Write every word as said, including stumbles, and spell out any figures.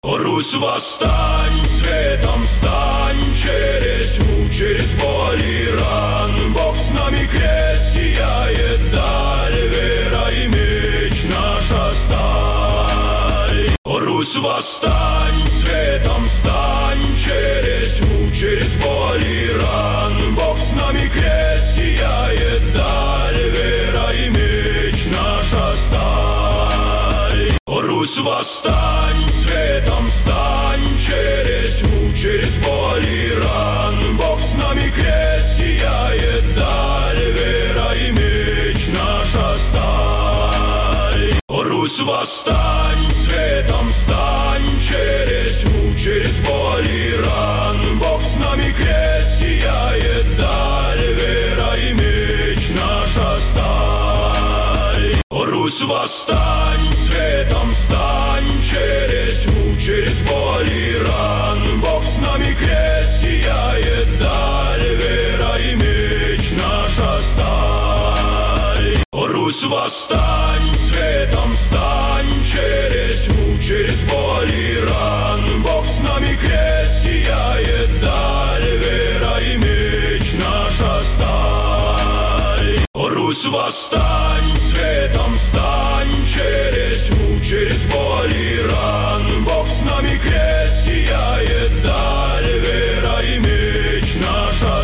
Русь, восстань, светом стань, через тьму, через боль и ран. Бог с нами, крест сияет даль, вера и меч наша сталь. Русь, восстань, светом стань, через тьму, через боль и ран. Бог с нами, крест сияет даль, вера и меч наша сталь. Русь, восстань, светом стань, через тьму, через боль и ран. Бог с нами, крест сияет даль, вера и меч наша сталь. Русь, восстань, светом стань, через тьму, через боль и ран. Бог с нами, крест сияет даль, вера и меч наша сталь. Русь, восстань, светом стань, через тьму, через боль и ран. Бог с нами, крест сияет даль, вера и меч наша сталь. Русь, восстань, светом стань, через тьму, через боль и ран. Бог с нами, крест сияет даль, вера и меч наша сталь. Русь, восстань, светом стань.